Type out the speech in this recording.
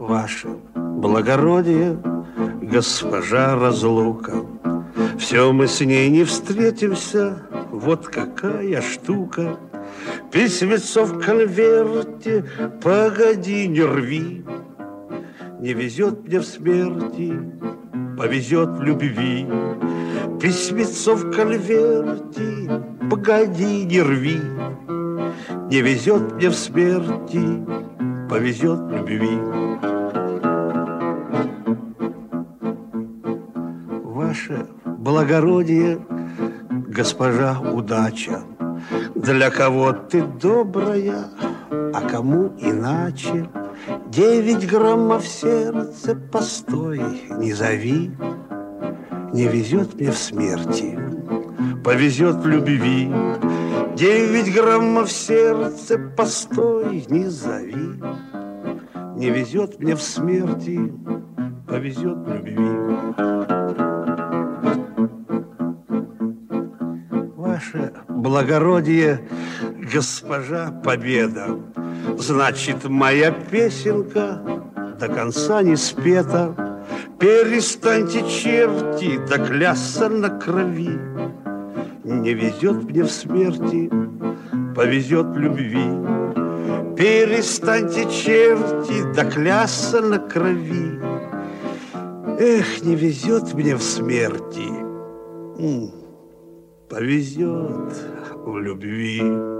Ваше благородие, госпожа разлука, все мы с ней не встретимся, вот какая штука. Письмецо в конверте, погоди, не рви. Не везет мне в смерти, повезет в любви. Письмецо в конверте, погоди, не рви. Не везет мне в смерти, повезет в любви. Ваше благородие, госпожа удача, для кого ты добрая, а кому иначе. 9 граммов в сердце, постой, не зови. Не везет мне в смерти, повезет в любви. 9 граммов в сердце, постой, не зови. Не везет мне в смерти, повезет в любви. Ваше благородие, госпожа Победа, значит, моя песенка до конца не спета. Перестаньте, черти, да клясться на крови. Не везет мне в смерти, повезет в любви. Перестаньте, черти, да клясться на крови. Эх, не везет мне в смерти, повезет в любви.